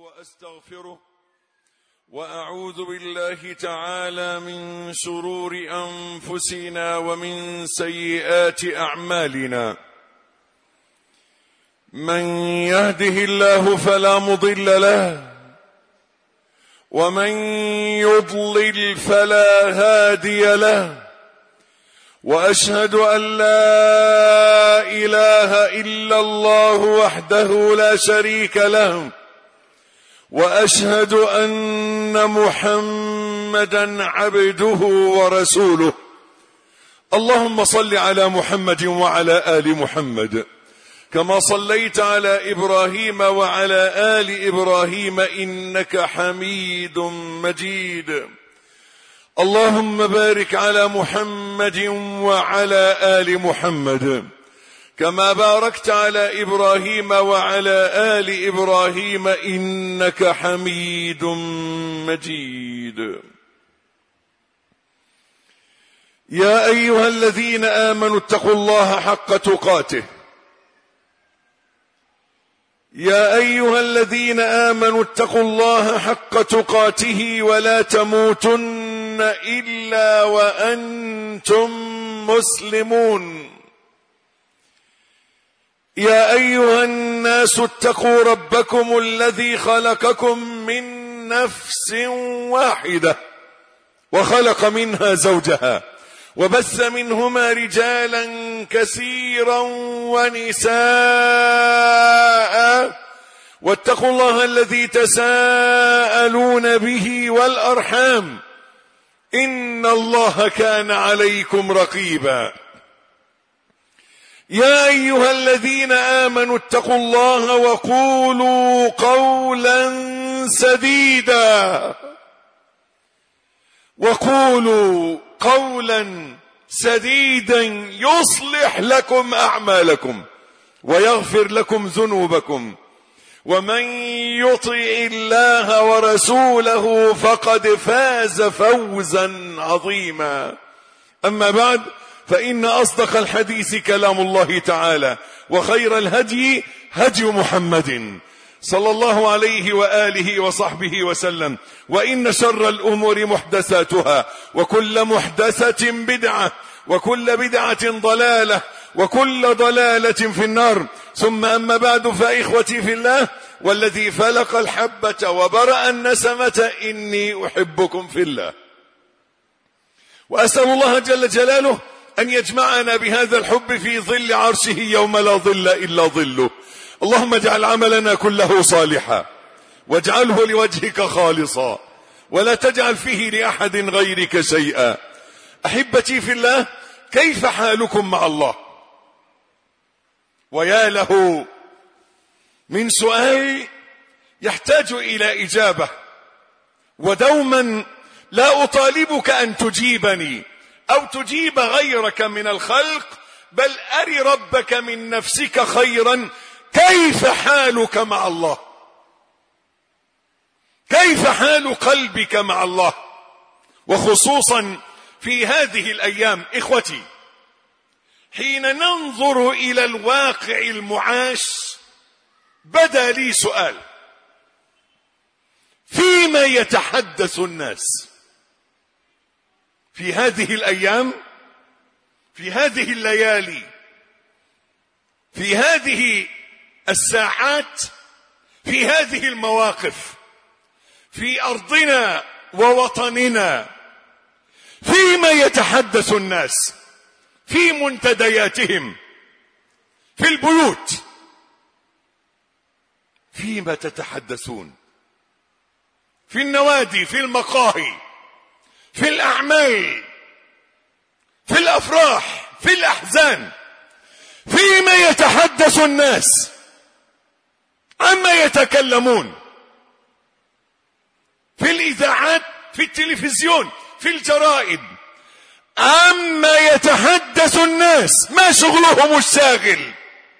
وأستغفره وأعوذ بالله تعالى من شرور أنفسنا ومن سيئات أعمالنا. من يهده الله فلا مضل له ومن يضلل فلا هادي له، وأشهد أن لا إله إلا الله وحده لا شريك له، وأشهد أن محمدا عبده ورسوله. اللهم صل على محمد وعلى آل محمد كما صليت على إبراهيم وعلى آل إبراهيم إنك حميد مجيد. اللهم بارك على محمد وعلى آل محمد كما باركت على إبراهيم وعلى آل إبراهيم إنك حميد مجيد. يا أيها الذين آمنوا اتقوا الله حق تقاته، يا أيها الذين آمنوا اتقوا الله حق تقاته ولا تموتن إلا وأنتم مسلمون. يا أيها الناس اتقوا ربكم الذي خلقكم من نفس واحدة وخلق منها زوجها وبث منهما رجالا كثيرا ونساء، واتقوا الله الذي تساءلون به والأرحام إن الله كان عليكم رقيبا. يا أيها الذين آمنوا اتقوا الله وقولوا قولا سديدا، وقولوا قولا سديدا يصلح لكم أعمالكم ويغفر لكم ذنوبكم، ومن يطع الله ورسوله فقد فاز فوزا عظيما. أما بعد، فإن أصدق الحديث كلام الله تعالى، وخير الهدي هدي محمد صلى الله عليه وآله وصحبه وسلم، وإن شر الأمور محدثاتها، وكل محدثة بدعة، وكل بدعة ضلالة، وكل ضلالة في النار. ثم أما بعد، فإخوتي في الله والذي فلق الحبة وبرأ النسمة إني أحبكم في الله، وأسأل الله جل جلاله أن يجمعنا بهذا الحب في ظل عرشه يوم لا ظل إلا ظله. اللهم اجعل عملنا كله صالحا، واجعله لوجهك خالصا، ولا تجعل فيه لأحد غيرك شيئا. أحبتي في الله، كيف حالكم مع الله؟ ويا له من سؤال يحتاج إلى إجابة، ودوما لا أطالبك أن تجيبني أو تجيب غيرك من الخلق، بل أري ربك من نفسك خيرا. كيف حالك مع الله؟ كيف حال قلبك مع الله؟ وخصوصا في هذه الأيام إخوتي، حين ننظر إلى الواقع المعاش، بدا لي سؤال: فيما يتحدث الناس في هذه الأيام، في هذه الليالي، في هذه الساعات، في هذه المواقف، في أرضنا ووطننا؟ فيما يتحدث الناس؟ في منتدياتهم، في البيوت، فيما تتحدثون؟ في النوادي، في المقاهي، في الأعمال، في الأفراح، في الأحزان. فيما يتحدث الناس؟ عما يتكلمون؟ في الإذاعات، في التلفزيون، في الجرائد. عما يتحدث الناس؟ ما شغلهم الشاغل؟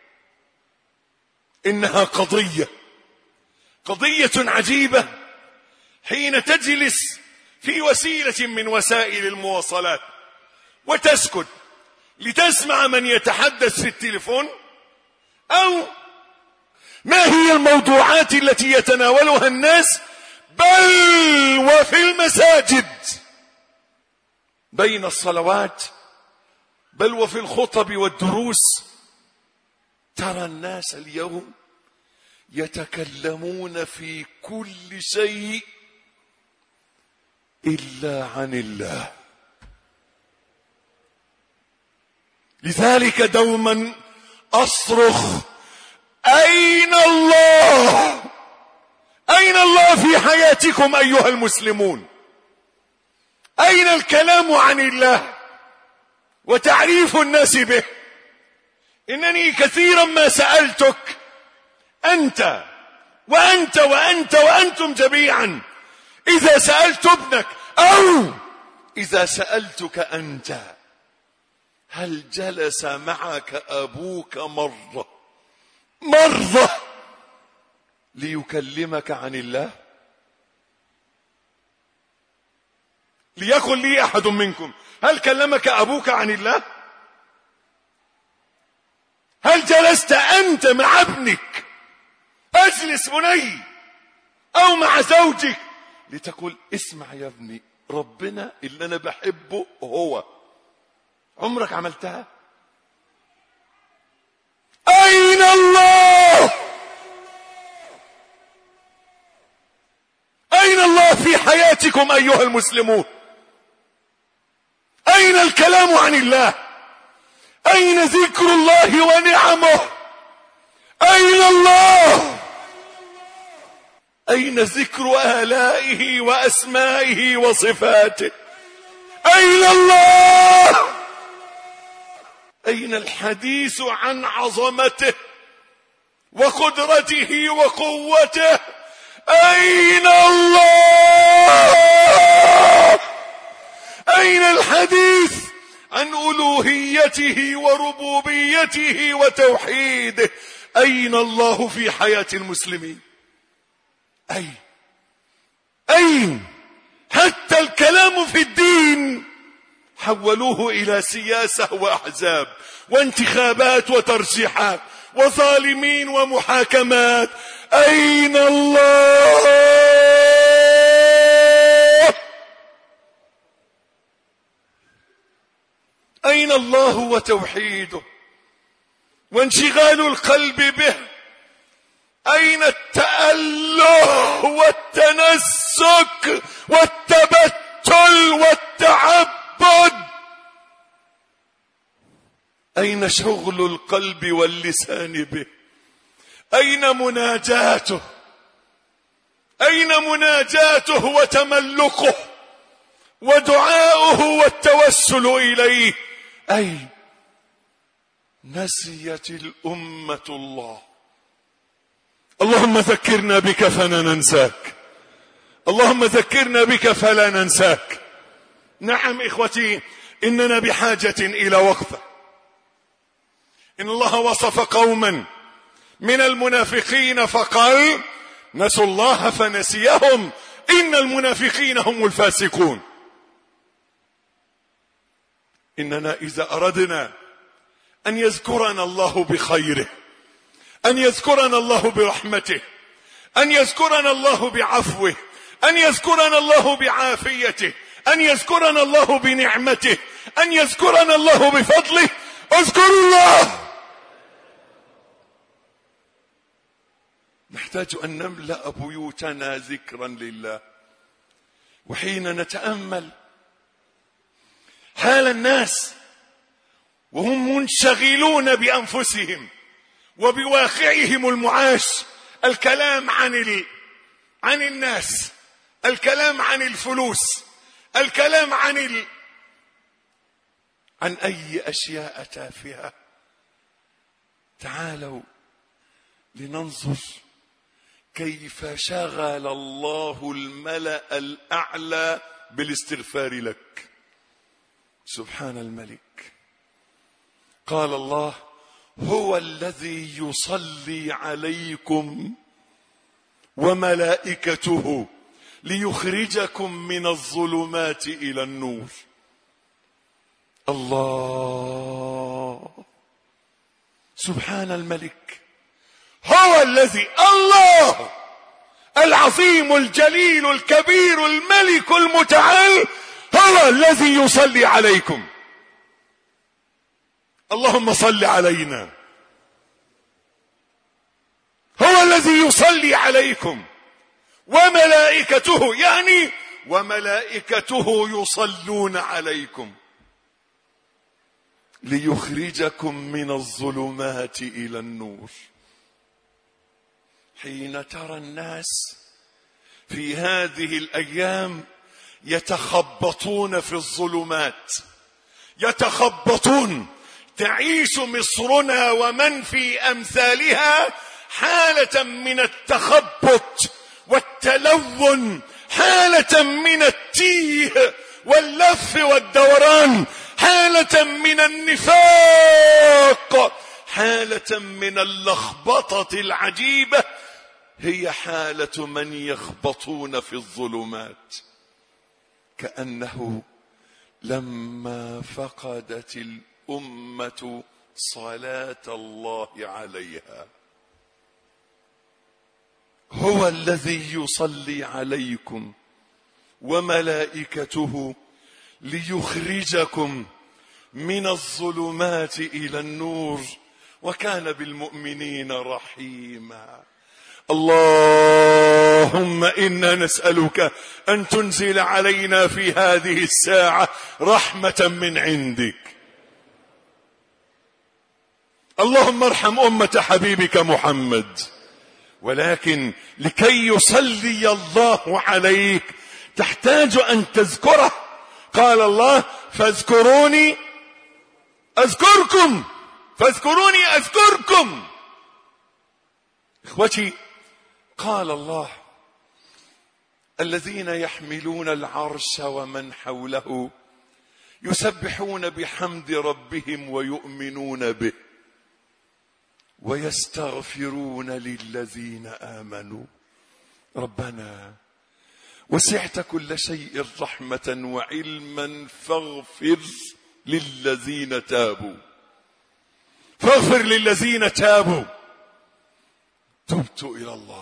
إنها قضية عجيبة. حين تجلس في وسيلة من وسائل المواصلات وتسكت لتسمع من يتحدث في التليفون، أو ما هي الموضوعات التي يتناولها الناس بل وفي المساجد بين الصلوات بل وفي الخطب والدروس؟ ترى الناس اليوم يتكلمون في كل شيء إلا عن الله. لذلك دوما أصرخ: أين الله؟ أين الله في حياتكم أيها المسلمون؟ أين الكلام عن الله وتعريف الناس به؟ إنني كثيرا ما سألتك أنت وأنت وأنت وأنتم جميعا، إذا سألت ابنك أو إذا سألتك أنت: هل جلس معك أبوك مرة ليكلمك عن الله؟ ليقل لي أحد منكم: هل كلمك أبوك عن الله؟ هل جلست أنت مع ابنك، أجلس بني، أو مع زوجك لتقول: اسمع يا ابني، ربنا اللي أنا بحبه هو؟ عمرك عملتها؟ أين الله؟ أين الله في حياتكم أيها المسلمون؟ أين الكلام عن الله؟ أين ذكر الله ونعمه؟ أين الله؟ أين ذكر آلائه وأسمائه وصفاته؟ أين الله؟ أين الحديث عن عظمته وقدرته وقوته؟ أين الله؟ أين الحديث عن ألوهيته وربوبيته وتوحيده؟ أين الله في حياة المسلمين؟ أين؟ حتى الكلام في الدين حولوه إلى سياسة وأحزاب وانتخابات وترشيحات وظالمين ومحاكمات. أين الله؟ أين الله وتوحيده وانشغال القلب به؟ أين التأله والتنسك والتبتل والتعبد؟ أين شغل القلب واللسان به؟ أين مناجاته؟ أين مناجاته وتملقه ودعاؤه والتوسل إليه؟ أين؟ نسيت الأمة الله. اللهم ذكرنا بك فلا ننساك، اللهم ذكرنا بك فلا ننساك. نعم إخوتي، إننا بحاجة إلى وقفة. إن الله وصف قوما من المنافقين فقال: نسوا الله فنسيهم إن المنافقين هم الفاسقون. إننا إذا أردنا أن يذكرنا الله بخيره، أن يذكرنا الله برحمته، أن يذكرنا الله بعفوه، أن يذكرنا الله بعافيته، أن يذكرنا الله بنعمته، أن يذكرنا الله بفضله، اذكروا الله. نحتاج أن نملأ بيوتنا ذكرا لله. وحين نتأمل حال الناس وهم منشغلون بأنفسهم وبواقعهم المعاش، الكلام عن الناس، الكلام عن الفلوس، الكلام عن أي أشياء تافهة، تعالوا لننظر كيف شغل الله الملأ الأعلى بالاستغفار لك. سبحان الملك. قال الله: هو الذي يصلي عليكم وملائكته ليخرجكم من الظلمات إلى النور. الله. سبحان الملك. هو الذي الله العظيم الجليل الكبير الملك المتعال هو الذي يصلي عليكم. اللهم صل علينا. هو الذي يصلي عليكم وملائكته، يعني وملائكته يصلون عليكم ليخرجكم من الظلمات إلى النور. حين ترى الناس في هذه الأيام يتخبطون في الظلمات، يتخبطون، تعيش مصرنا ومن في أمثالها حالة من التخبط والتلون، حالة من التيه واللف والدوران، حالة من النفاق، حالة من اللخبطة العجيبة، هي حالة من يخبطون في الظلمات. كأنه لما فقدت الأمة صلاة الله عليها هو الذي يصلي عليكم وملائكته ليخرجكم من الظلمات إلى النور وكان بالمؤمنين رحيما. اللهم إنا نسألك أن تنزل علينا في هذه الساعة رحمة من عندك. اللهم ارحم أمة حبيبك محمد. ولكن لكي يصلي الله عليك تحتاج أن تذكره. قال الله فاذكروني أذكركم، فاذكروني أذكركم. إخوتي، قال الله الذين يحملون العرش ومن حوله يسبحون بحمد ربهم ويؤمنون به ويستغفرون للذين آمنوا ربنا وسعت كل شيء رحمة وعلما فاغفر للذين تابوا، فاغفر للذين تابوا. تبت إلى الله.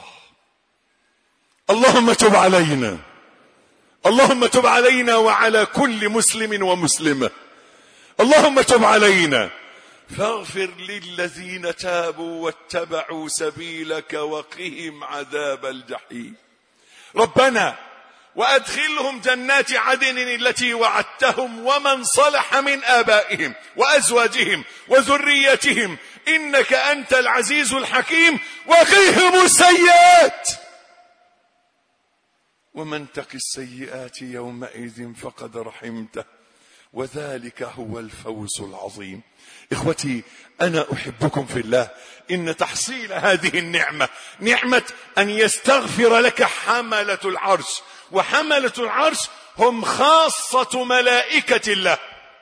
اللهم تب علينا، اللهم تب علينا وعلى كل مسلم ومسلمة. اللهم تب علينا، فاغفر للذين تابوا واتبعوا سبيلك وقهم عذاب الجحيم. ربنا وأدخلهم جنات عدن التي وعدتهم ومن صلح من آبائهم وأزواجهم وذريتهم إنك أنت العزيز الحكيم. وقهم السيئات ومن تق السيئات يومئذ فقد رحمته وذلك هو الفوز العظيم. إخوتي، أنا أحبكم في الله. إن تحصيل هذه النعمة نعمة أن يستغفر لك حملة العرش، وحملة العرش هم خاصة ملائكة الله.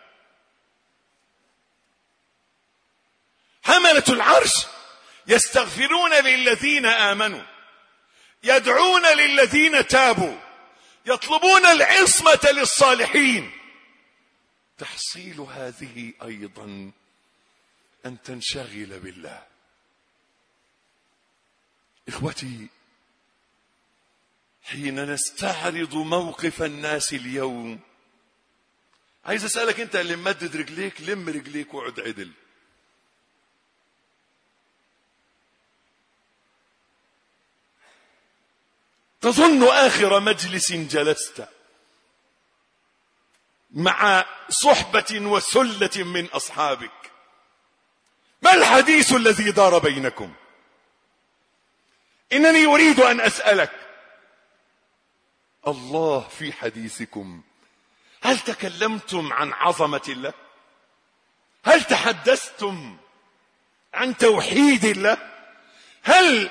حملة العرش يستغفرون للذين آمنوا، يدعون للذين تابوا، يطلبون العصمة للصالحين. تحصيل هذه أيضا أن تنشغل بالله. إخوتي، حين نستعرض موقف الناس اليوم، عايز أسألك أنت اللي ممدد رجليك، لم رجليك وعد عدل. تظن آخر مجلس جلست مع صحبة وسلة من أصحابك ما الحديث الذي دار بينكم؟ إنني أريد أن أسألك، الله في حديثكم هل تكلمتم عن عظمة الله؟ هل تحدثتم عن توحيد الله؟ هل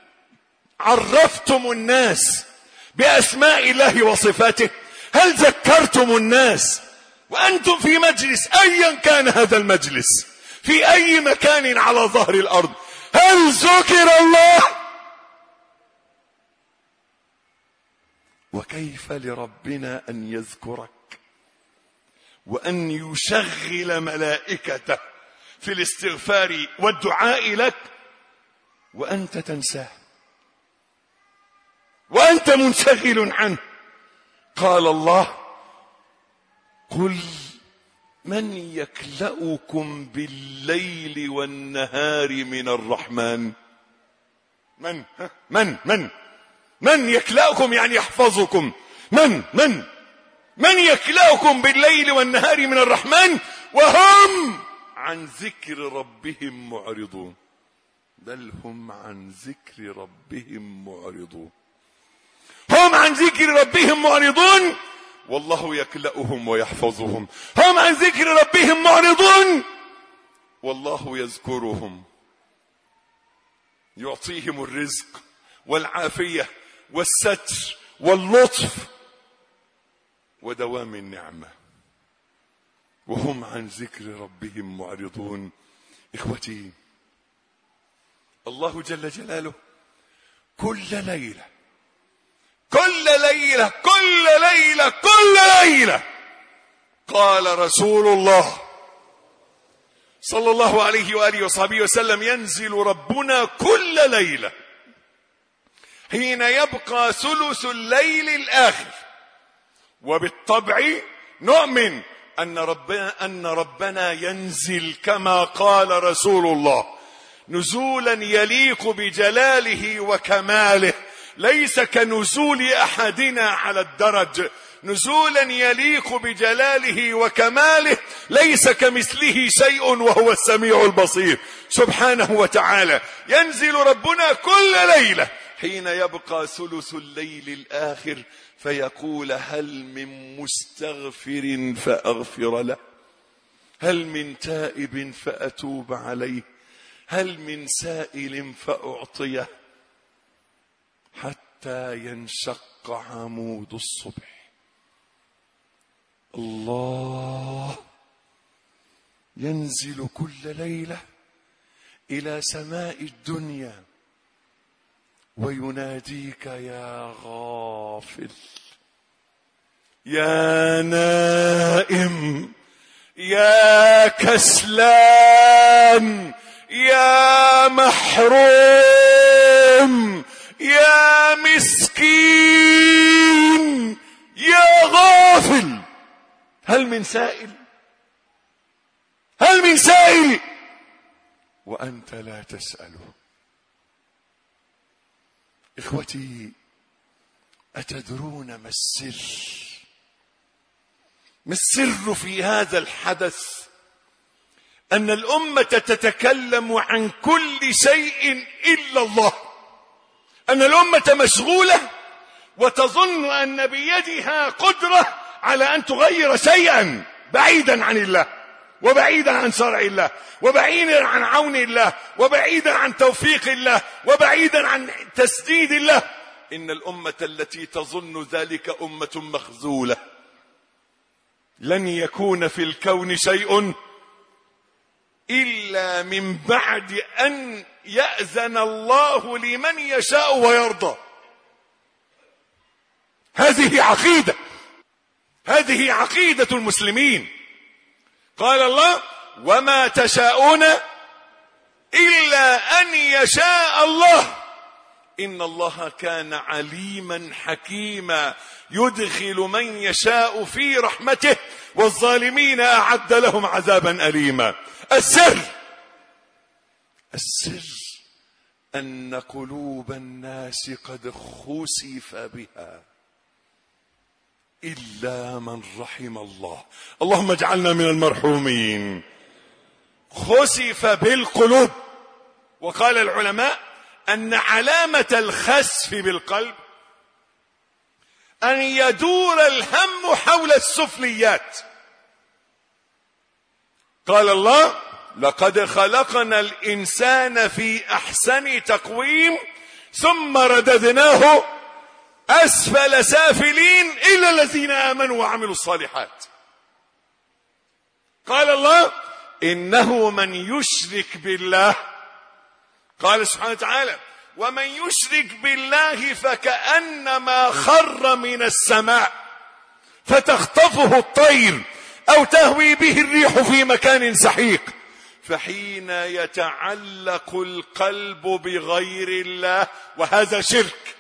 عرفتم الناس بأسماء الله وصفاته؟ هل ذكرتم الناس وأنتم في مجلس أيا كان هذا المجلس في أي مكان على ظهر الأرض؟ هل ذكر الله؟ وكيف لربنا أن يذكرك وأن يشغل ملائكته في الاستغفار والدعاء لك وأنت تنساه وأنت منشغل عنه. قال الله: قل من يكلؤكم بالليل والنهار من الرحمن؟ من يكلؤكم يعني يحفظكم؟ من يكلؤكم بالليل والنهار من الرحمن وهم عن ذكر ربهم معرضون. بل هم عن ذكر ربهم معرضون. هم عن ذكر ربهم معرضون والله يكلؤهم ويحفظهم. هم عن ذكر ربهم معرضون والله يذكرهم، يعطيهم الرزق والعافية والستر واللطف ودوام النعمة، وهم عن ذكر ربهم معرضون. إخوتي، الله جل جلاله كل ليلة قال رسول الله صلى الله عليه وآله وصحبه وسلم: ينزل ربنا كل ليلة حين يبقى ثلث الليل الآخر. وبالطبع نؤمن أن ربنا ينزل كما قال رسول الله نزولا يليق بجلاله وكماله، ليس كنزول أحدنا على الدرج، نزولا يليق بجلاله وكماله، ليس كمثله شيء وهو السميع البصير سبحانه وتعالى. ينزل ربنا كل ليلة حين يبقى ثلث الليل الآخر فيقول: هل من مستغفر فأغفر له؟ هل من تائب فأتوب عليه؟ هل من سائل فأعطيه؟ حتى ينشق عمود الصبح. الله ينزل كل ليلة إلى سماء الدنيا ويناديك: يا غافل، يا نائم، يا كسلان، يا محروم، يا مسكين، يا غافل، هل من سائل؟ هل من سائل؟ وأنت لا تسأله. إخوتي، أتدرون ما السر؟ ما السر في هذا الحدث؟ أن الأمة تتكلم عن كل شيء إلا الله، أن الأمة مشغولة وتظن أن بيدها قدرة على أن تغير شيئا بعيدا عن الله وبعيدا عن شرع الله وبعيدا عن عون الله وبعيدا عن توفيق الله وبعيدا عن تسديد الله. إن الأمة التي تظن ذلك أمة مخذولة. لن يكون في الكون شيء إلا من بعد أن يأذن الله لمن يشاء ويرضى. هذه عقيدة المسلمين. قال الله: وما تشاءون إلا أن يشاء الله إن الله كان عليما حكيما يدخل من يشاء في رحمته والظالمين أعد لهم عذابا أليما. السر أن قلوب الناس قد خسف بها إلا من رحم الله. اللهم اجعلنا من المرحومين. خسف بالقلوب. وقال العلماء أن علامة الخسف بالقلب أن يدور الهم حول السفليات. قال الله: لقد خلقنا الإنسان في أحسن تقويم ثم رددناه أسفل سافلين إلا الذين آمنوا وعملوا الصالحات. قال الله: إنه من يشرك بالله، قال سبحانه وتعالى: ومن يشرك بالله فكأنما خر من السماء فتخطفه الطير أو تهوي به الريح في مكان سحيق. فحين يتعلق القلب بغير الله، وهذا شرك،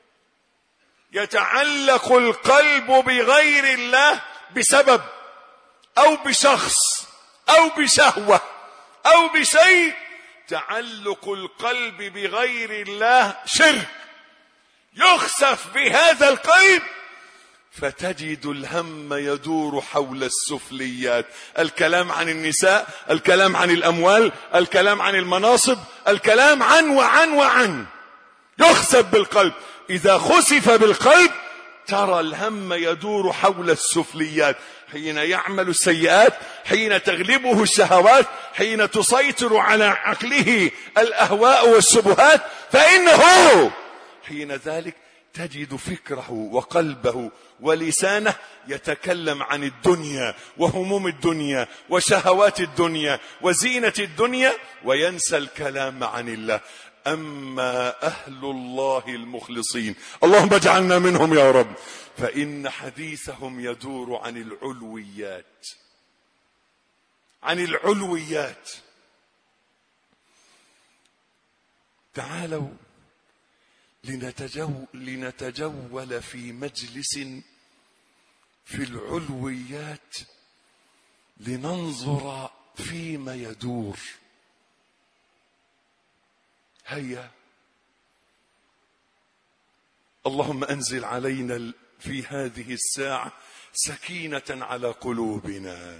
يتعلق القلب بغير الله بسبب أو بشخص أو بشهوة أو بشيء، تعلق القلب بغير الله شرك، يخسف بهذا القلب، فتجد الهم يدور حول السفليات، الكلام عن النساء، الكلام عن الأموال، الكلام عن المناصب، الكلام عن وعن يخسف بالقلب. إذا خسف بالقلب ترى الهم يدور حول السفليات، حين يعمل السيئات، حين تغلبه الشهوات، حين تسيطر على عقله الأهواء والشبهات، فإنه حين ذلك تجد فكره وقلبه ولسانه يتكلم عن الدنيا وهموم الدنيا وشهوات الدنيا وزينة الدنيا، وينسى الكلام عن الله. أما أهل الله المخلصين، اللهم اجعلنا منهم يا رب، فإن حديثهم يدور عن العلويات، عن العلويات. تعالوا لنتجول في مجلس في العلويات، لننظر فيما يدور. هيا، اللهم أنزل علينا في هذه الساعة سكينة على قلوبنا.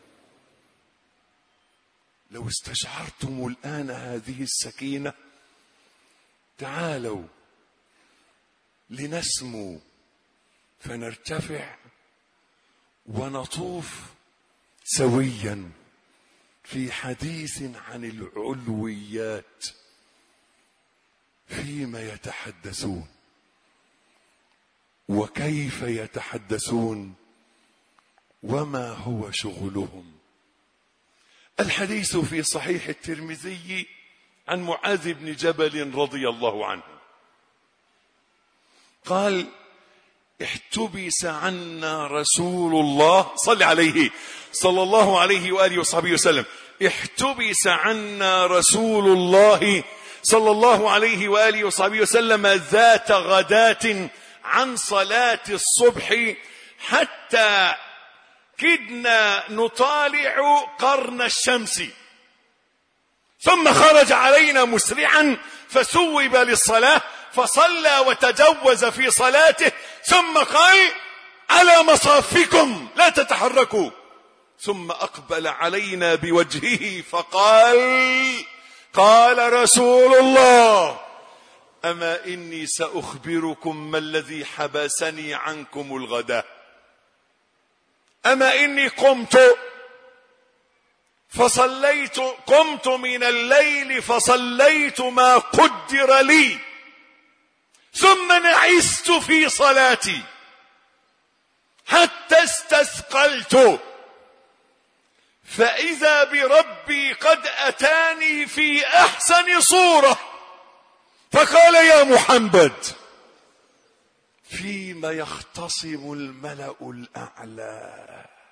لو استشعرتم الآن هذه السكينة، تعالوا لنسمو فنرتفع ونطوف سويا في حديث عن العلويات. فيما يتحدثون وكيف يتحدثون وما هو شغلهم. الحديث في صحيح الترمذي عن معاذ بن جبل رضي الله عنه قال: احتبس عنا رسول الله، صل عليه صلى الله عليه وآله وصحبه وسلم، احتبس عنا رسول الله صلى الله عليه وآله وصحبه وسلم ذات غداة عن صلاة الصبح حتى كدنا نطالع قرن الشمس، ثم خرج علينا مسرعا فسوب للصلاة فصلى وتجوز في صلاته، ثم قال: على مصافكم لا تتحركوا، ثم أقبل علينا بوجهه فقال: قال رسول الله: أما إني سأخبركم ما الذي حبسني عنكم الغداء. أما إني قمت من الليل فصليت ما قدر لي، ثم نعست في صلاتي حتى استثقلت، فإذا بربي قد أتاني في أحسن صورة، فقال: يا محمد، فيما يختصم الملأ الأعلى؟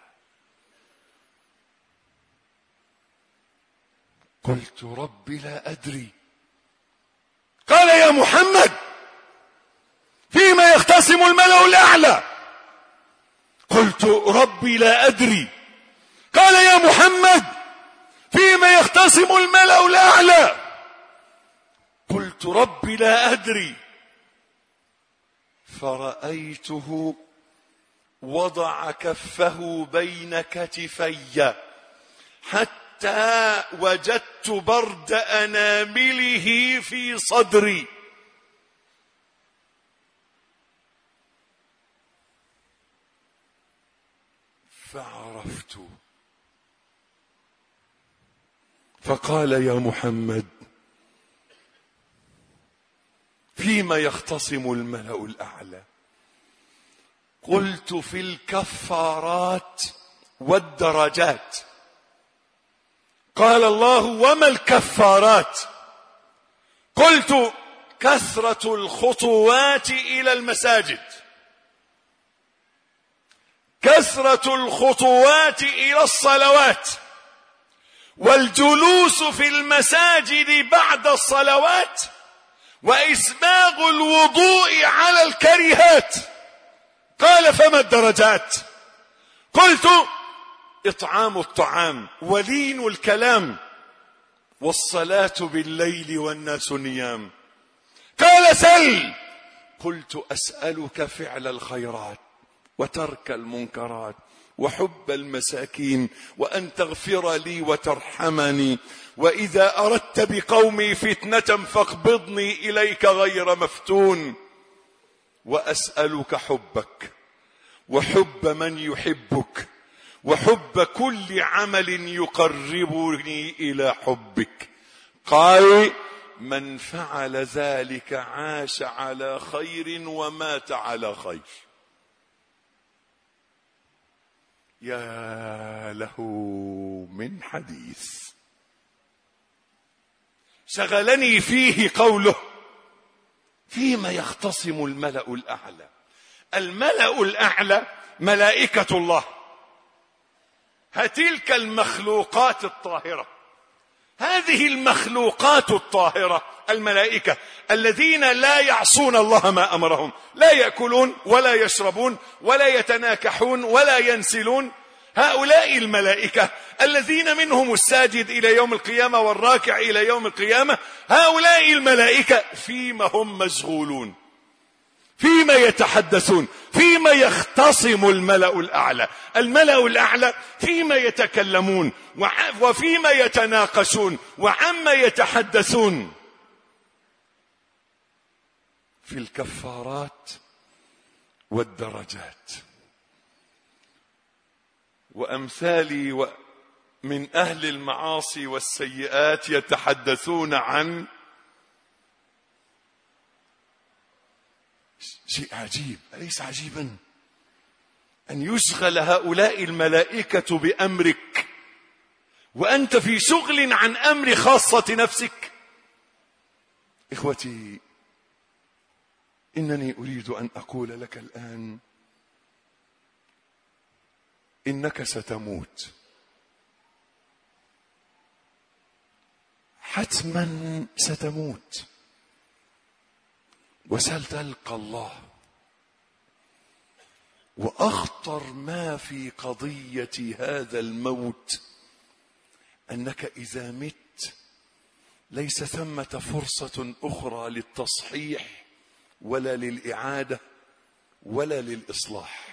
قلت: ربي لا أدري. قال: يا محمد، فيما يختصم الملأ الأعلى؟ قلت: ربي لا أدري. قال: يا محمد، فيما يختصم الملأ الأعلى؟ قلت: ربي لا أدري. فرأيته وضع كفه بين كتفي حتى وجدت برد أنامله في صدري، فعرفت. فقال: يا محمد، فيما يختصم الملأ الأعلى؟ قلت: في الكفارات والدرجات. قال الله: وما الكفارات؟ قلت: كثرة الخطوات إلى المساجد، كثرة الخطوات إلى الصلوات، والجلوس في المساجد بعد الصلوات وإسباغ الوضوء على الكريهات. قال فما الدرجات؟ قلت إطعام الطعام ولين الكلام والصلاة بالليل والناس نيام. قال سل. قلت أسألك فعل الخيرات وترك المنكرات وحب المساكين وأن تغفر لي وترحمني وإذا أردت بقومي فتنة فاقبضني إليك غير مفتون. وأسألك حبك وحب من يحبك وحب كل عمل يقربني إلى حبك. قال من فعل ذلك عاش على خير ومات على خير. يا له من حديث شغلني فيه قوله فيما يختصم الملأ الأعلى. الملأ الأعلى ملائكة الله، تلك المخلوقات الطاهرة. هذه المخلوقات الطاهرة الملائكة الذين لا يعصون الله ما أمرهم، لا يأكلون ولا يشربون ولا يتناكحون ولا ينسلون. هؤلاء الملائكة الذين منهم الساجد إلى يوم القيامة والراكع إلى يوم القيامة، هؤلاء الملائكة فيما هم مشغولون، فيما يتحدثون، فيما يختصم الملأ الأعلى. الملأ الأعلى فيما يتكلمون وفيما يتناقشون وعما يتحدثون. في الكفارات والدرجات. وأمثالي من أهل المعاصي والسيئات يتحدثون عن شيء عجيب. أليس عجيبا أن يشغل هؤلاء الملائكة بأمرك وأنت في شغل عن أمر خاصة نفسك؟ إخوتي، إنني أريد أن أقول لك الآن إنك ستموت حتما، ستموت وستلقى الله. وأخطر ما في قضية هذا الموت أنك إذا مت ليس ثمة فرصة أخرى للتصحيح ولا للإعادة ولا للإصلاح.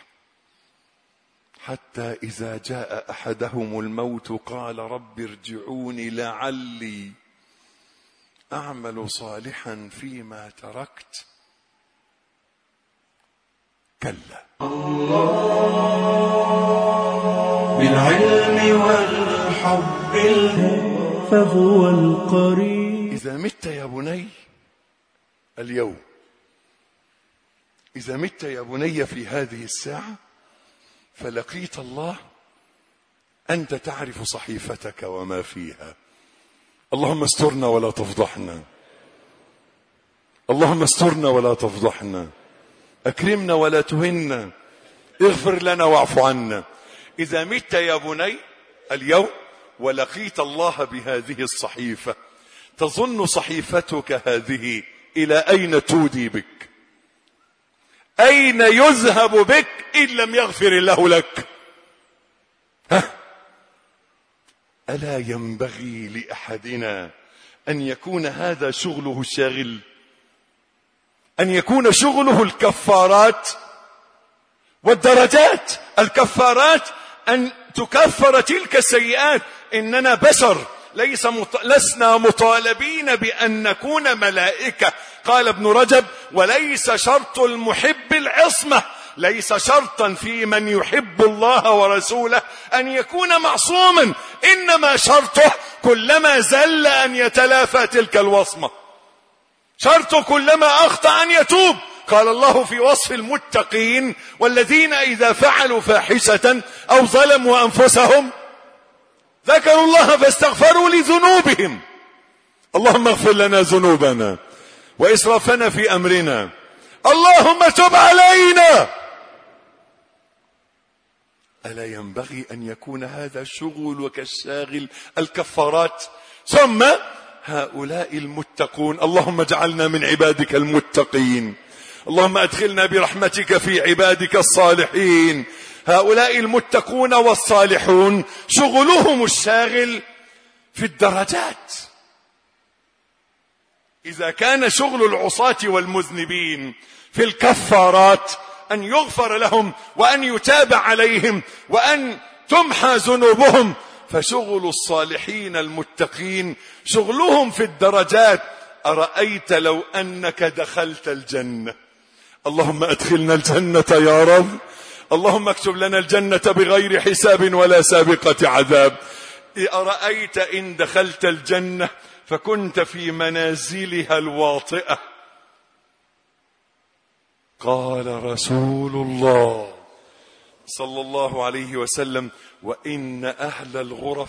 حتى إذا جاء أحدهم الموت قال رب ارجعوني لعلي أعمل صالحا فيما تركت. كلا. الله بالعلم والحب فهو القريب. إذا مت يا بني اليوم، إذا مت يا بني في هذه الساعة فلقيت الله، أنت تعرف صحيفتك وما فيها. اللهم استرنا ولا تفضحنا، اللهم استرنا ولا تفضحنا، أكرمنا ولا تهنا، اغفر لنا واعف عنا. إذا مت يا بني اليوم ولقيت الله بهذه الصحيفة، تظن صحيفتك هذه إلى أين تودي بك؟ أين يذهب بك إن لم يغفر الله لك؟ ألا ينبغي لأحدنا أن يكون هذا شغله الشاغل، أن يكون شغله الكفارات والدرجات؟ الكفارات أن تكفر تلك السيئات. إننا بشر، لسنا مطالبين بأن نكون ملائكة. قال ابن رجب: وليس شرط المحب العصمة. ليس شرطا في من يحب الله ورسوله أن يكون معصوما، إنما شرطه كلما زل أن يتلافى تلك الوصمة، شرطه كلما أخطأ أن يتوب. قال الله في وصف المتقين: والذين إذا فعلوا فاحشة أو ظلموا أنفسهم ذكروا الله فاستغفروا لذنوبهم. اللهم اغفر لنا ذنوبنا وإسرافنا في أمرنا، اللهم تب علينا. ألا ينبغي أن يكون هذا شغلك الشاغل الكفارات؟ ثم هؤلاء المتقون، اللهم اجعلنا من عبادك المتقين، اللهم أدخلنا برحمتك في عبادك الصالحين. هؤلاء المتقون والصالحون شغلهم الشاغل في الدرجات. إذا كان شغل العصاة والمذنبين في الكفارات أن يغفر لهم وأن يتاب عليهم وأن تمحى ذنوبهم، فشغل الصالحين المتقين شغلهم في الدرجات. أرأيت لو أنك دخلت الجنة، اللهم أدخلنا الجنة يا رب، اللهم اكتب لنا الجنة بغير حساب ولا سابقة عذاب. أرأيت إن دخلت الجنة فكنت في منازلها الواطئة. قال رسول الله صلى الله عليه وسلم: وإن أهل الغرف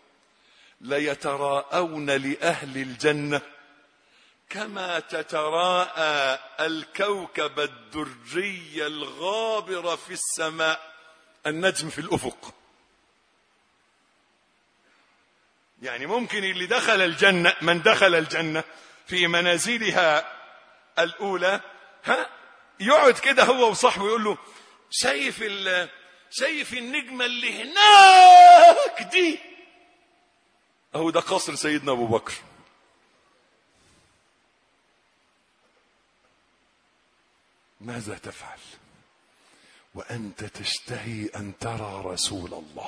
ليتراءون لأهل الجنة كما تتراءى الكوكب الدري الغابر في السماء النجم في الأفق. يعني ممكن اللي دخل الجنة، من دخل الجنة في منازلها الأولى، يقعد كده هو وصاحبه يقول له: شايف النجمة اللي هناك دي؟ أهو ده قصر سيدنا أبو بكر. ماذا تفعل وأنت تشتهي أن ترى رسول الله؟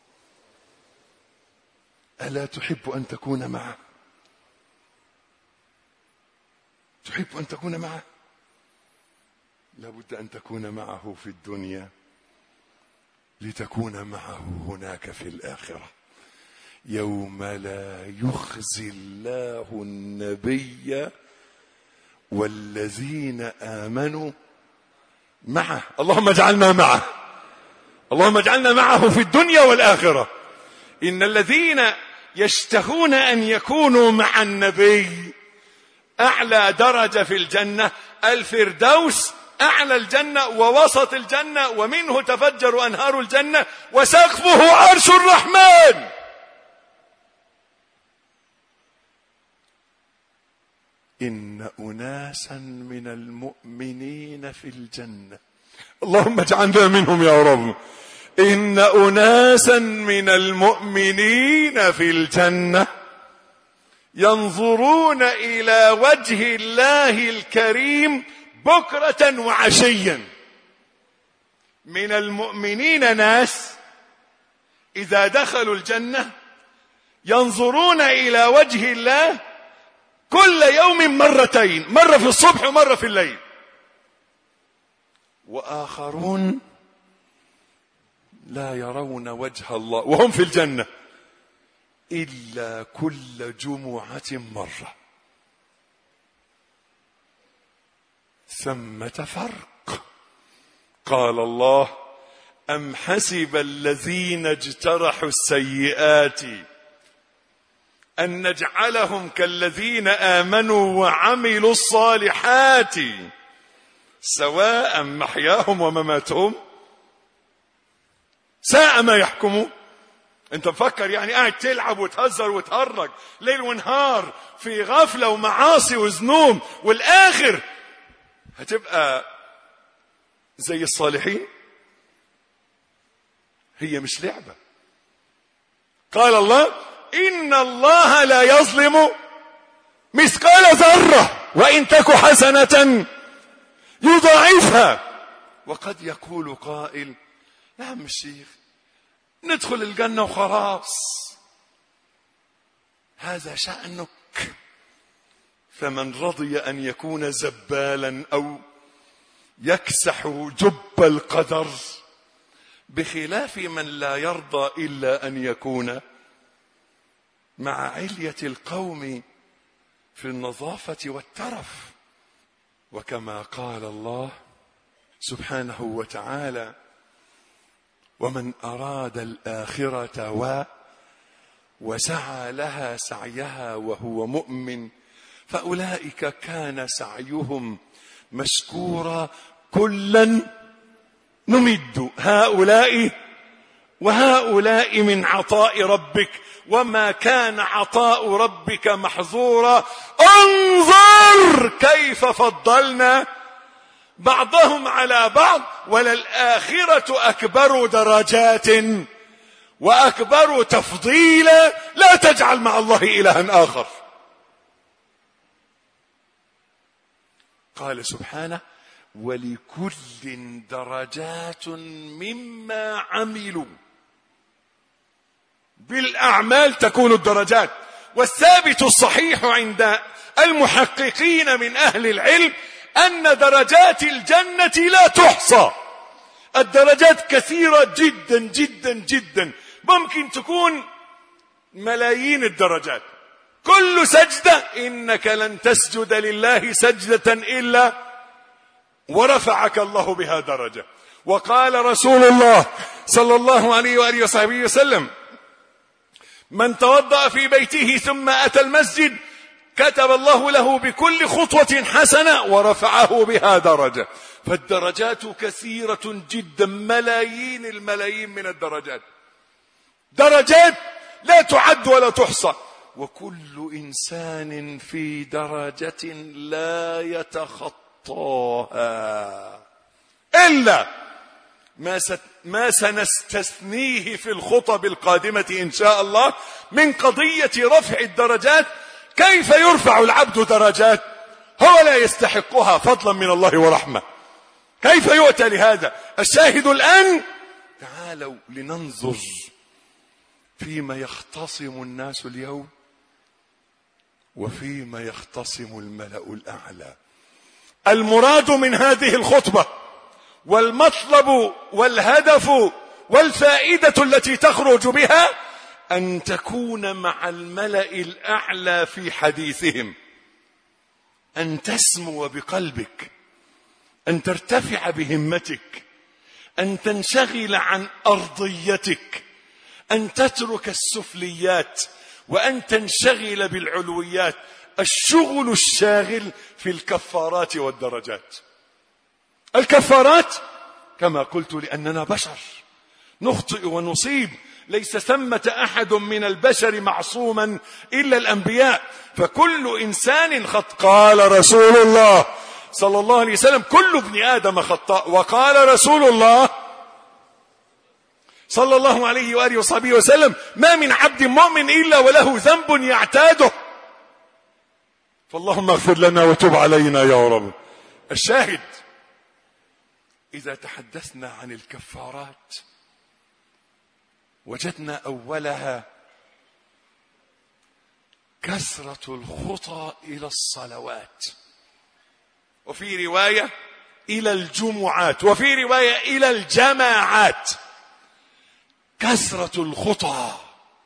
ألا تحب أن تكون معه؟ تحب أن تكون معه؟ لابد أن تكون معه في الدنيا لتكون معه هناك في الآخرة، يوم لا يخزي الله النبي والذين آمنوا معه. اللهم اجعلنا معه، اللهم اجعلنا معه في الدنيا والآخرة. إن الذين يشتهون أن يكونوا مع النبي أعلى درجة في الجنة، الفردوس أعلى الجنة ووسط الجنة، ومنه تفجر أنهار الجنة، وسقفه عرش الرحمن. إن أناسا من المؤمنين في الجنة، اللهم اجعلنا منهم يا رب. إن أناسا من المؤمنين في الجنة ينظرون إلى وجه الله الكريم بكرة وعشيا. من المؤمنين ناس إذا دخلوا الجنة ينظرون إلى وجه الله كل يوم مرتين، مرة في الصبح ومرة في الليل. وآخرون لا يرون وجه الله وهم في الجنة إلا كل جمعة مرة. ثمة فرق. قال الله: أم حسب الذين اجترحوا السيئات أن نجعلهم كالذين آمنوا وعملوا الصالحات سواء محياهم ومماتهم ساء ما يحكمون. انت مفكر يعني قاعد تلعب وتهزر وتهرج ليل ونهار في غفلة ومعاصي وذنوب، والآخر هتبقى زي الصالحين؟ هي مش لعبة. قال الله: إن الله لا يظلم مثقال ذرة وإن تك حسنة يضاعفها. وقد يقول قائل: يا عم الشيخ ندخل الجنة وخلاص، هذا شأنك. فمن رضي أن يكون زبالا أو يكسح جب القدر، بخلاف من لا يرضى إلا أن يكون مع علية القوم في النظافة والترف. وكما قال الله سبحانه وتعالى: ومن أراد الآخرة وسعى لها سعيها وهو مؤمن فأولئك كان سعيهم مشكورا كلا نمد هؤلاء وهؤلاء من عطاء ربك وما كان عطاء ربك محظورا انظر كيف فضلنا بعضهم على بعض وللآخرة أكبر درجات وأكبر تفضيلا لا تجعل مع الله إلها آخر. قال سبحانه ولكل درجات مما عملوا. بالأعمال تكون الدرجات. والثابت الصحيح عند المحققين من أهل العلم أن درجات الجنة لا تحصى. الدرجات كثيرة جدا جدا جدا، ممكن تكون ملايين الدرجات. كل سجدة إنك لن تسجد لله سجدة إلا ورفعك الله بها درجة. وقال رسول الله صلى الله عليه وآله وصحبه وسلم من توضأ في بيته ثم أتى المسجد كتب الله له بكل خطوة حسنة ورفعه بها درجة. فالدرجات كثيرة جدا، ملايين الملايين من الدرجات، درجات لا تعد ولا تحصى. وكل إنسان في درجة لا يتخطاها إلا ما سنستثنيه في الخطب القادمة إن شاء الله من قضية رفع الدرجات. كيف يرفع العبد درجات هو لا يستحقها فضلا من الله ورحمة؟ كيف يؤتى لهذا؟ الشاهد الآن تعالوا لننظر فيما يختصم الناس اليوم وفيما يختصم الملأ الأعلى. المراد من هذه الخطبة والمطلب والهدف والفائدة التي تخرج بها أن تكون مع الملأ الأعلى في حديثهم، أن تسمو بقلبك، أن ترتفع بهمتك، أن تنشغل عن أرضيتك، أن تترك السفليات وأن تنشغل بالعلويات. الشغل الشاغل في الكفارات والدرجات. الكفارات كما قلت لأننا بشر نخطئ ونصيب، ليس ثمة أحد من البشر معصوما إلا الأنبياء، فكل إنسان خطأ. قال رسول الله صلى الله عليه وسلم كل ابن آدم خطاء. وقال رسول الله صلى الله عليه وآله وصحبه وسلم ما من عبد مؤمن إلا وله ذنب يعتاده، فاللهم اغفر لنا وتب علينا يا رب. الشاهد إذا تحدثنا عن الكفارات وجدنا أولها كثرة الخطى إلى الصلوات، وفي رواية إلى الجمعات، وفي رواية إلى الجماعات. كثرة الخطى.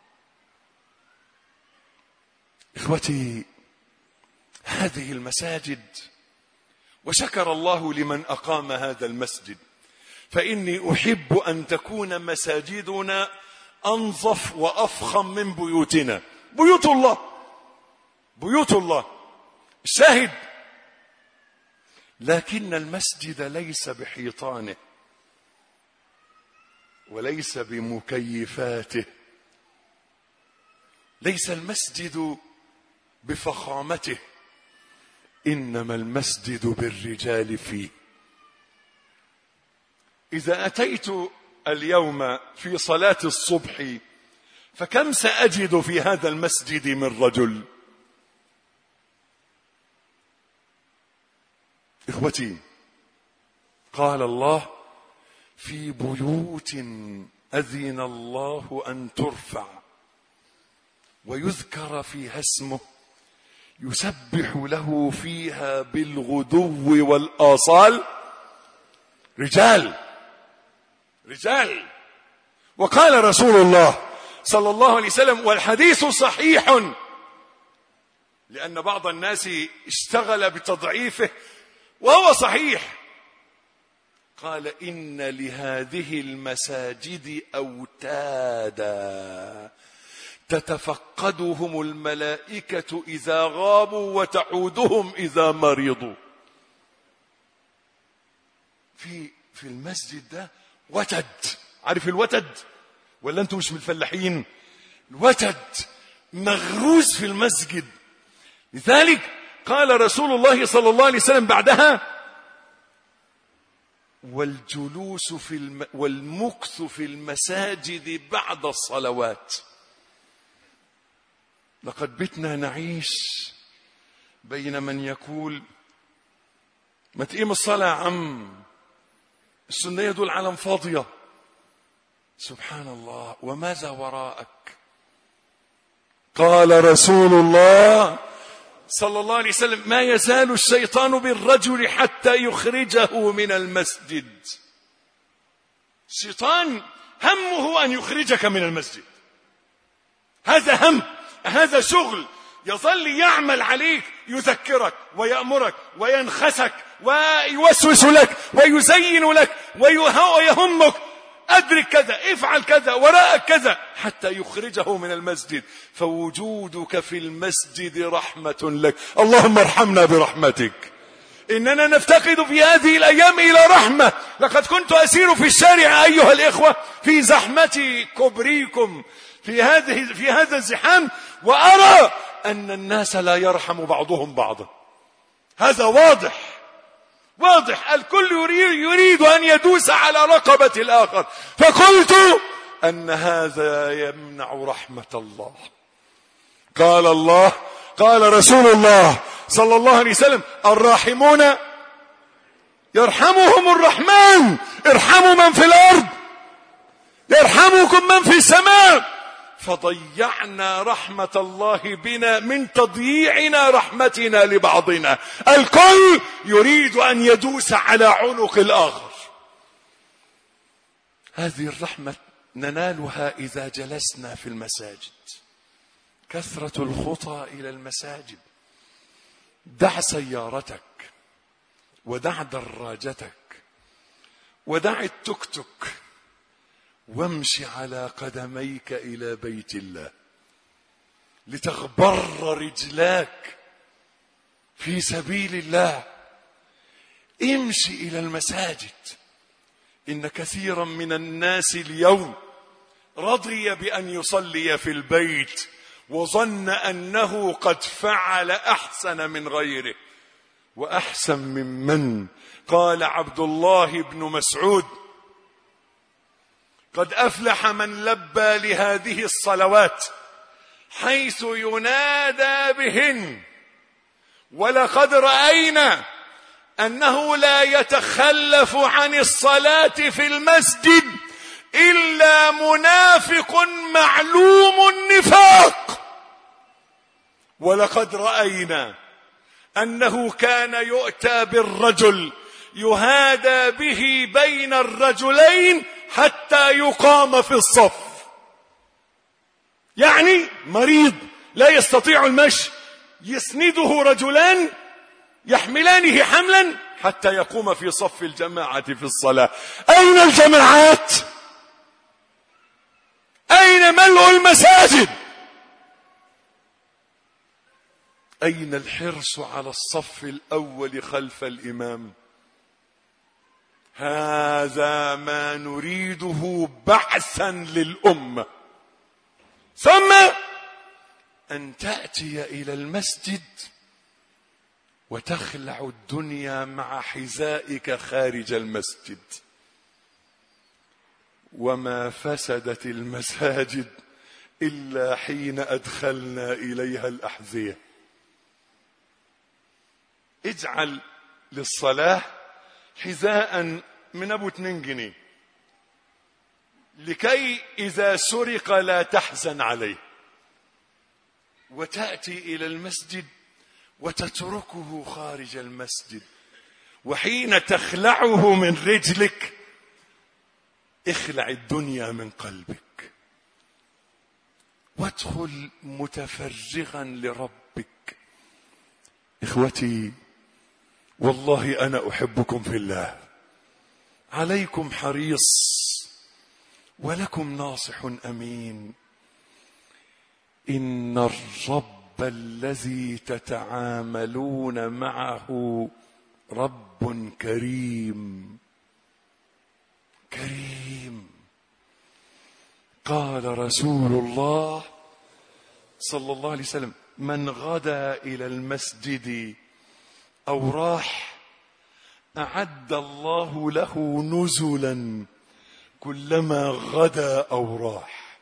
إخوتي، هذه المساجد، وشكر الله لمن أقام هذا المسجد، فإني أحب أن تكون مساجدنا أنظف وأفخم من بيوتنا. بيوت الله، بيوت الله. الشاهد لكن المسجد ليس بحيطانه وليس بمكيفاته، ليس المسجد بفخامته، إنما المسجد بالرجال فيه. إذا أتيت اليوم في صلاة الصبح فكم سأجد في هذا المسجد من رجل؟ إخوتي، قال الله في بيوت أذن الله أن ترفع ويذكر فيها اسمه يسبح له فيها بالغدو والآصال رجال. رجال. وقال رسول الله صلى الله عليه وسلم، والحديث صحيح لأن بعض الناس اشتغل بتضعيفه وهو صحيح، قال إن لهذه المساجد أوتادا تتفقدهم الملائكة إذا غابوا وتعودهم إذا مرضوا. في المسجد ده وتد. عارف الوتد؟ ولا أنتم مش من الفلاحين؟ الوتد مغروز في المسجد. لذلك قال رسول الله صلى الله عليه وسلم بعدها: والجلوس والمكث في المساجد بعد الصلوات. لقد بتنا نعيش بين من يقول: ما تقيم الصلاة يا عم، السنية دول علم فاضية. سبحان الله، وماذا وراءك؟ قال رسول الله صلى الله عليه وسلم: ما يزال الشيطان بالرجل حتى يخرجه من المسجد. الشيطان همه أن يخرجك من المسجد، هذا هم، هذا شغل، يظل يعمل عليك، يذكرك ويأمرك وينخسك ويوسوس لك ويزين لك ويهمك: أدرك كذا، افعل كذا، وراءك كذا، حتى يخرجه من المسجد. فوجودك في المسجد رحمة لك. اللهم ارحمنا برحمتك. إننا نفتقد في هذه الأيام إلى رحمة. لقد كنت أسير في الشارع أيها الإخوة في زحمة كبريكم في هذا الزحام، وأرى أن الناس لا يرحم بعضهم بعضا. هذا واضح، الكل يريد أن يدوس على رقبة الآخر. فقلت أن هذا يمنع رحمة الله. قال رسول الله صلى الله عليه وسلم: الراحمون يرحمهم الرحمن، ارحموا من في الأرض يرحمكم من في السماء. فضيعنا رحمة الله بنا من تضييعنا رحمتنا لبعضنا. الكل يريد أن يدوس على عنق الآخر. هذه الرحمة ننالها إذا جلسنا في المساجد. كثرة الخطى إلى المساجد. دع سيارتك، ودع دراجتك، ودع التوك توك، وامشي على قدميك إلى بيت الله لتغبر رجلاك في سبيل الله. امشي إلى المساجد. إن كثيرا من الناس اليوم رضي بأن يصلي في البيت وظن أنه قد فعل أحسن من غيره. وأحسن ممن؟ قال عبد الله بن مسعود: قد أفلح من لبى لهذه الصلوات حيث ينادى بهن، ولقد رأينا أنه لا يتخلف عن الصلاة في المسجد إلا منافق معلوم النفاق. ولقد رأينا أنه كان يؤتى بالرجل يهادى به بين الرجلين حتى يقام في الصف. يعني مريض لا يستطيع المشي، يسنده رجلان يحملانه حملا حتى يقوم في صف الجماعة في الصلاة. أين الجماعات؟ أين ملء المساجد؟ أين الحرص على الصف الأول خلف الإمام؟ هذا ما نريده بعثا للأمة. ثم أن تأتي إلى المسجد وتخلع الدنيا مع حذائك خارج المسجد. وما فسدت المساجد إلا حين أدخلنا إليها الأحذية. اجعل للصلاة حذاء من أبو 2 جنيه لكي إذا سرق لا تحزن عليه، وتأتي إلى المسجد وتتركه خارج المسجد. وحين تخلعه من رجلك اخلع الدنيا من قلبك، وادخل متفرغا لربك. إخوتي، والله أنا أحبكم في الله، عليكم حريص ولكم ناصح أمين. إن الرب الذي تتعاملون معه رب كريم. قال رسول الله صلى الله عليه وسلم: من غدا إلى المسجد أو راح أعد الله له نزلا كلما غدا أو راح.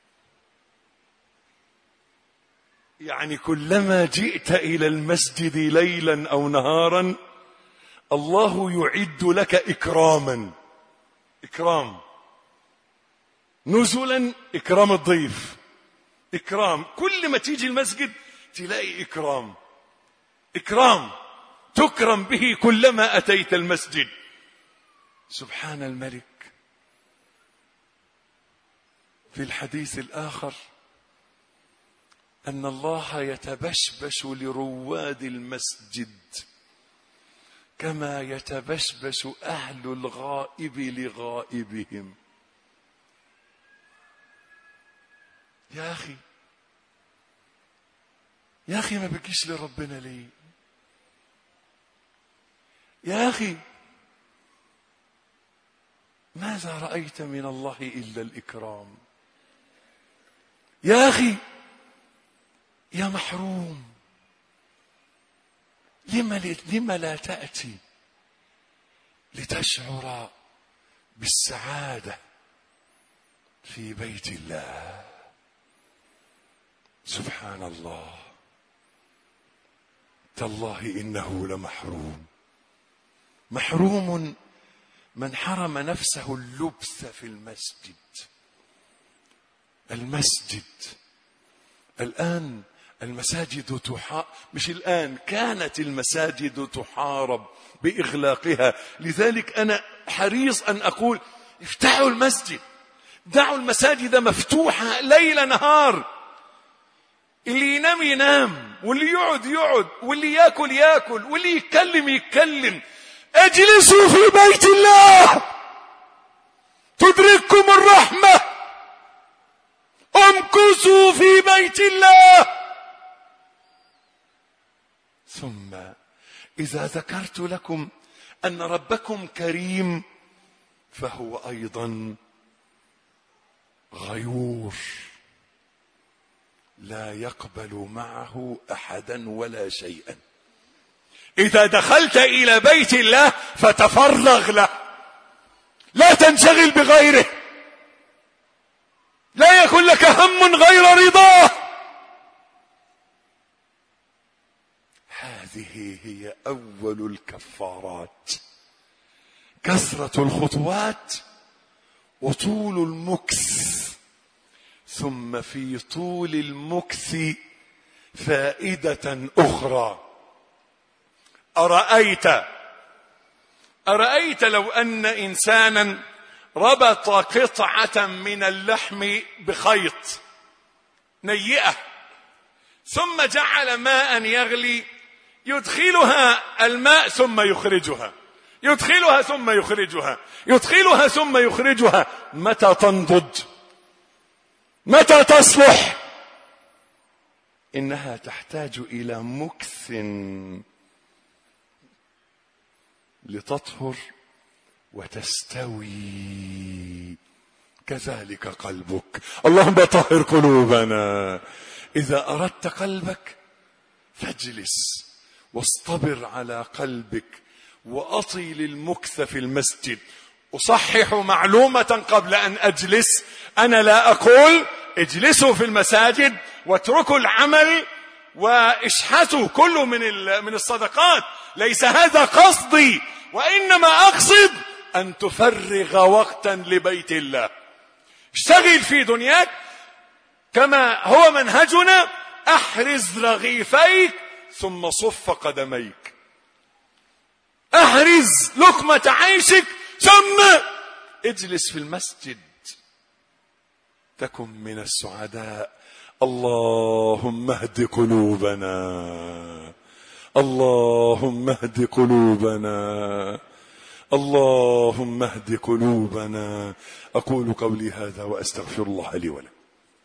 يعني كلما جئت إلى المسجد ليلا أو نهارا الله يعد لك إكراما. إكرام نزلا، إكرام الضيف، إكرام. كل ما تيجي المسجد تلاقي إكرام، إكرام تكرم به كلما أتيت المسجد. سبحان الملك. في الحديث الآخر أن الله يتبشبش لرواد المسجد كما يتبشبش أهل الغائب لغائبهم. يا أخي ما بكيش لربنا ليه؟ يا أخي ماذا رأيت من الله إلا الإكرام؟ يا أخي يا محروم، لما لا تأتي لتشعر بالسعادة في بيت الله؟ سبحان الله. تالله إنه لمحروم. محروم من حرم نفسه اللبث في المسجد. المسجد الآن المساجد مش الآن، كانت المساجد تحارب بإغلاقها. لذلك أنا حريص أن أقول: افتحوا المسجد، دعوا المساجد مفتوحة ليل نهار. اللي ينام ينام، واللي يقعد يقعد، واللي يأكل يأكل، واللي يتكلم يتكلم. اجلسوا في بيت الله تدرككم الرحمة، امكثوا في بيت الله. ثم إذا ذكرت لكم أن ربكم كريم فهو أيضا غيور، لا يقبل معه أحدا ولا شيئا. إذا دخلت إلى بيت الله فتفرغ له، لا تنشغل بغيره، لا يكن لك هم غير رضاه. هذه هي أول الكفارات، كثرة الخطوات وطول المكث. ثم في طول المكث فائدة أخرى. أرأيت لو أن إنسانا ربط قطعة من اللحم بخيط نيئة، ثم جعل ماء يغلي يدخلها الماء ثم يخرجها، يدخلها ثم يخرجها، يدخلها ثم يخرجها. متى تنضج؟ متى تصلح؟ إنها تحتاج إلى مكث لتطهر وتستوي. كذلك قلبك. اللهم طهر قلوبنا. إذا أردت قلبك فاجلس واصطبر على قلبك وأطل المكث في المسجد. أصحح معلومة قبل أن أجلس: أنا لا أقول اجلسوا في المساجد واتركوا العمل واشحتوا كله من الصدقات، ليس هذا قصدي، وإنما أقصد أن تفرغ وقتا لبيت الله. اشتغل في دنياك كما هو منهجنا: احرز رغيفيك ثم صف قدميك، احرز لقمة عيشك ثم اجلس في المسجد، تكن من السعداء. اللهم اهد قلوبنا، اللهم اهد قلوبنا، اللهم اهد قلوبنا. أقول قولي هذا وأستغفر الله لي ولكم.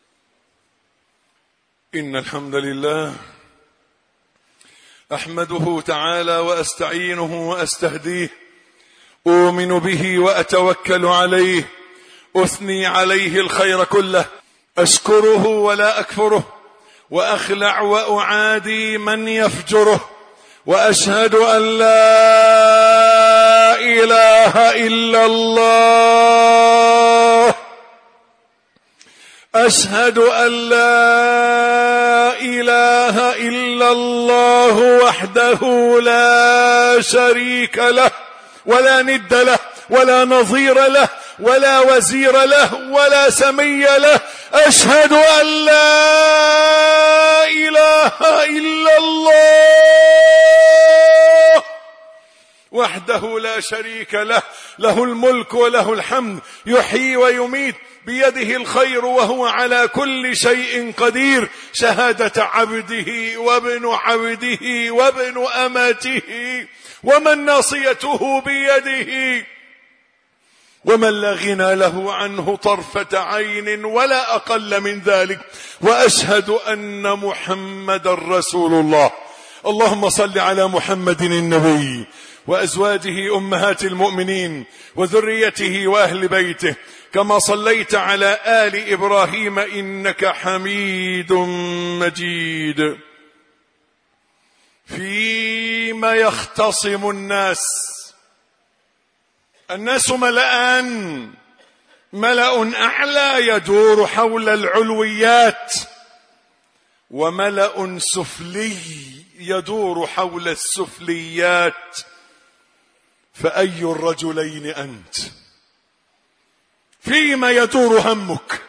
إن الحمد لله أحمده تعالى وأستعينه وأستهديه، أؤمن به وأتوكل عليه، أثني عليه الخير كله، أشكره ولا أكفره، وأخلع وأعادي من يفجره، وأشهد أن لا إله إلا الله، أشهد أن لا إله إلا الله وحده لا شريك له ولا ند له ولا نظير له ولا وزير له ولا سمي له، أشهد أن لا إله إلا الله وحده لا شريك له، له الملك وله الحمد، يحيي ويميت، بيده الخير وهو على كل شيء قدير، شهادة عبده وابن عبده وابن أمته ومن ناصيته بيده، ومن لا غنى له عنه طرفة عين ولا أقل من ذلك، وأشهد أن محمد رسول الله. اللهم صل على محمد النبي وأزواجه أمهات المؤمنين وذريته وأهل بيته، كما صليت على آل إبراهيم إنك حميد مجيد. فيما يختصم الناس ملأان، ملأ أعلى يدور حول العلويات، وملأ سفلي يدور حول السفليات، فأي الرجلين أنت؟ فيما يدور همك،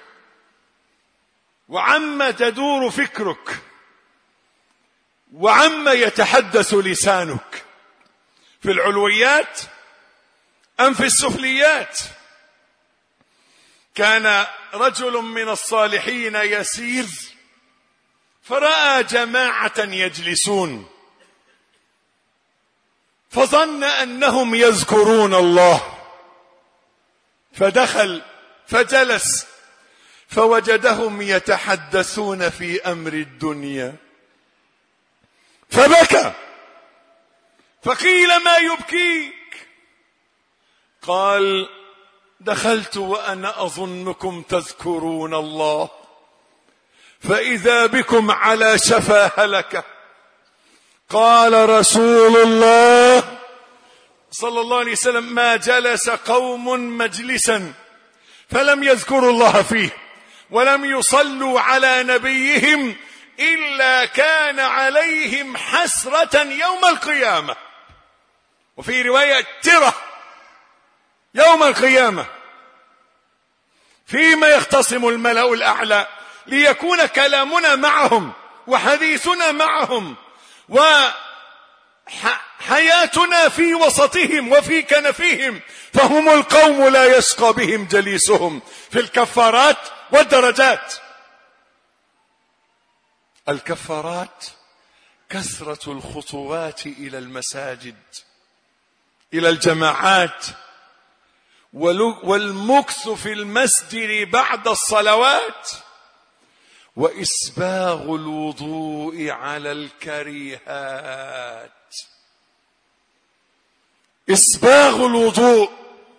وعما تدور فكرك، وعما يتحدث لسانك، في العلويات أم في السفليات؟ كان رجل من الصالحين يسير فرأى جماعة يجلسون، فظن أنهم يذكرون الله، فدخل فجلس فوجدهم يتحدثون في أمر الدنيا، فبكى، فقيل ما يبكيك؟ قال دخلت وأنا أظنكم تذكرون الله، فإذا بكم على شفا هلكة. قال رسول الله صلى الله عليه وسلم ما جلس قوم مجلسا فلم يذكروا الله فيه ولم يصلوا على نبيهم إلا كان عليهم حسرة يوم القيامة، وفي رواية ترة يوم القيامة. فيما يختصم الملأ الأعلى ليكون كلامنا معهم وحديثنا معهم وحياتنا في وسطهم وفي كنفهم، فهم القوم لا يشقى بهم جليسهم في الكفارات والدرجات. الكفارات كثرة الخطوات إلى المساجد، إلى الجماعات، والمكث في المسجد بعد الصلوات، وإسباغ الوضوء على الكريهات. إسباغ الوضوء.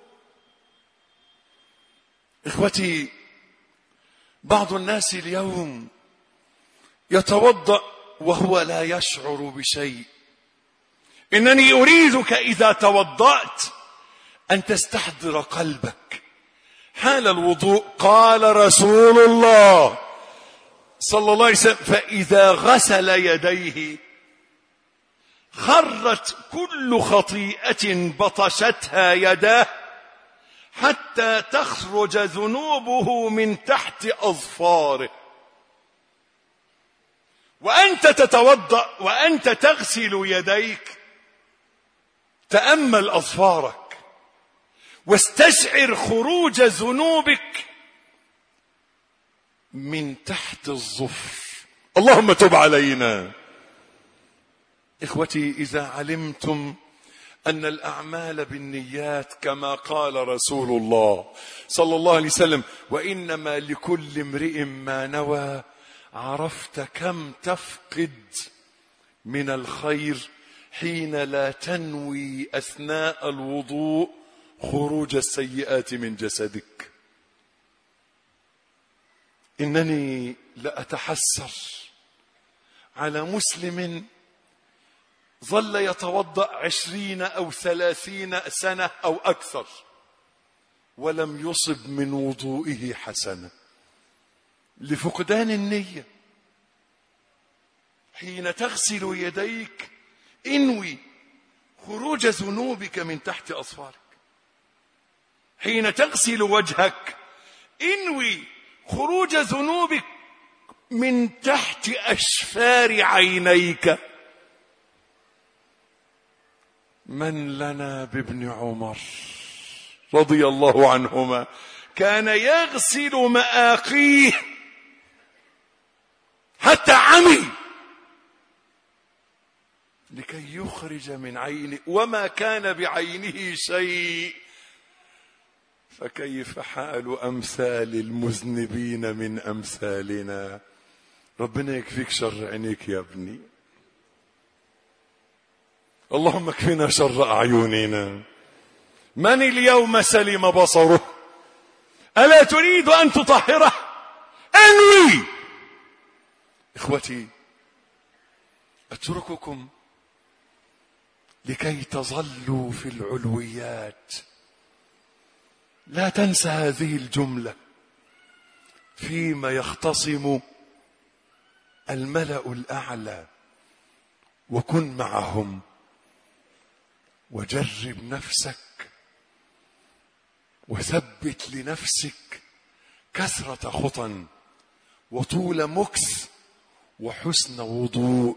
إخوتي، بعض الناس اليوم يتوضأ وهو لا يشعر بشيء. إنني أريدك إذا توضأت أن تستحضر قلبك حال الوضوء. قال رسول الله صلى الله عليه وسلم فإذا غسل يديه خرت كل خطيئة بطشتها يداه حتى تخرج ذنوبه من تحت أظفاره. وأنت تتوضأ وأنت تغسل يديك تأمل أظفارك واستشعر خروج ذنوبك من تحت الظفر. اللهم تب علينا. إخوتي، إذا علمتم أن الأعمال بالنيات كما قال رسول الله صلى الله عليه وسلم وإنما لكل امرئ ما نوى، عرفت كم تفقد من الخير حين لا تنوي أثناء الوضوء خروج السيئات من جسدك. إنني لأتحسر على مسلم ظل يتوضأ 20 أو 30 سنة أو أكثر ولم يصب من وضوئه حسنة، لفقدان النية. حين تغسل يديك انوي خروج ذنوبك من تحت أظفارك. حين تغسل وجهك انوي خروج ذنوبك من تحت أشفار عينيك. من لنا بابن عمر رضي الله عنهما كان يغسل مآخيه حتى عمي لكي يخرج من عينه، وما كان بعينه شيء، فكيف حال أمثال المذنبين من أمثالنا. ربنا يكفيك شر عينيك يا ابني، اللهم اكفنا شر أعيننا. من اليوم سلم بصره ألا تريد أن تطهره؟ أنوي. إخوتي أترككم لكي تظلوا في العلويات. لا تنسى هذه الجملة فيما يختصم الملأ الأعلى، وكن معهم وجرب نفسك وثبت لنفسك كثرة خطى وطول مكث وحسن وضوء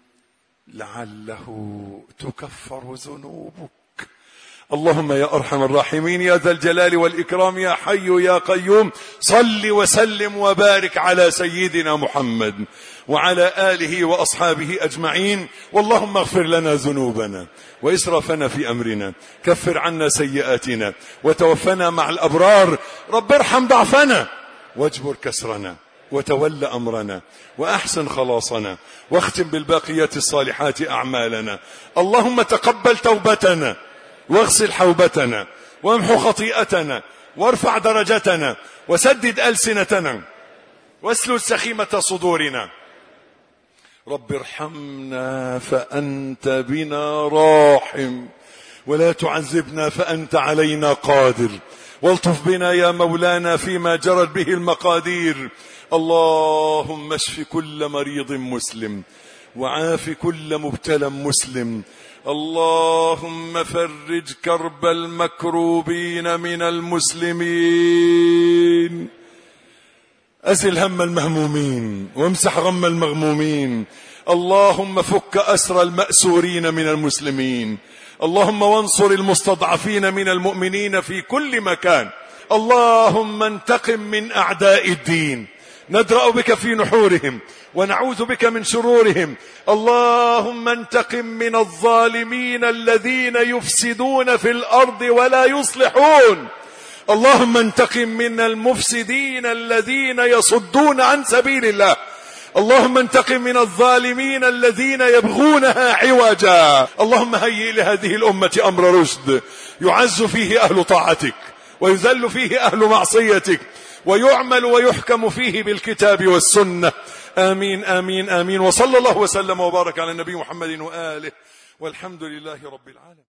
لعله تكفر ذنوبك. اللهم يا أرحم الراحمين يا ذا الجلال والإكرام يا حي يا قيوم صل وسلم وبارك على سيدنا محمد وعلى آله وأصحابه أجمعين. واللهم اغفر لنا ذنوبنا وإسرافنا في أمرنا، كفر عنا سيئاتنا وتوفنا مع الأبرار. رب ارحم ضعفنا واجبر كسرنا وتول أمرنا وأحسن خلاصنا واختم بالباقيات الصالحات أعمالنا. اللهم تقبل توبتنا واغسل حوبتنا وامحو خطيئتنا وارفع درجتنا وسدد ألسنتنا واسلل سخيمة صدورنا. رب ارحمنا فأنت بنا راحم، ولا تعذبنا فأنت علينا قادر، والطف بنا يا مولانا فيما جرت به المقادير. اللهم اشف كل مريض مسلم وعاف كل مبتلى مسلم. اللهم فرج كرب المكروبين من المسلمين، أزل هم المهمومين وامسح غم المغمومين. اللهم فك أسر المأسورين من المسلمين. اللهم وانصر المستضعفين من المؤمنين في كل مكان. اللهم انتقم من أعداء الدين، ندرأ بك في نحورهم ونعوذ بك من شرورهم. اللهم انتقم من الظالمين الذين يفسدون في الأرض ولا يصلحون. اللهم انتقم من المفسدين الذين يصدون عن سبيل الله. اللهم انتقم من الظالمين الذين يبغونها عوجا. اللهم هيئ لهذه الأمة أمر رشد يعز فيه أهل طاعتك ويذل فيه أهل معصيتك ويعمل ويحكم فيه بالكتاب والسنة. آمين آمين آمين. وصلى الله وسلم وبارك على النبي محمد وآله، والحمد لله رب العالمين.